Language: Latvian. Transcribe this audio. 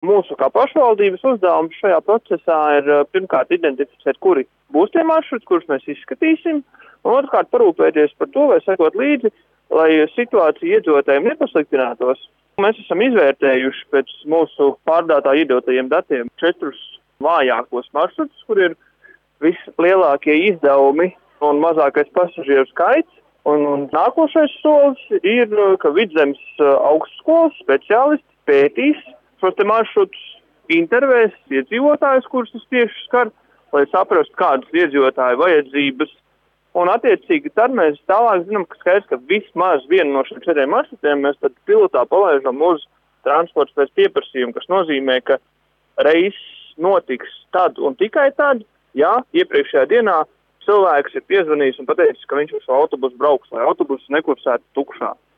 Mūsu kā pašvaldības uzdevums šajā procesā ir pirmkārt identificēt, kuri būs tie maršruti, kurus mēs izskatīsim, un otrkārt parūpēties par to, vai sekot līdzi, lai situācija iedzīvotājiem nepasliktinātos. Mēs esam izvērtējuši pēc mūsu pārdātā iedotajiem datiem 4 vājākos maršrutus, kur ir vislielākie izdevumi un mazākais pasažieru skaits. Un nākošais solis ir, ka Vidzemes augstskolas speciālisti pētīs šos te maršrutus, intervēs iedzīvotājus, kurus tas tieši skar, lai saprastu, kādas iedzīvotāju vajadzības. Un attiecīgi tad mēs tālāk zinām, ka skaidrs, ka vismaz vienu no šiem 4 maršrutiem mēs tad pilotā palaižam uz transports pēc pieprasījuma, kas nozīmē, ka reiss notiks tad un tikai tad, ja iepriekšējā dienā cilvēks ir piezvanījis un pateicis, ka viņš uz šo autobusu brauks, lai autobusu nekursētu tukšā.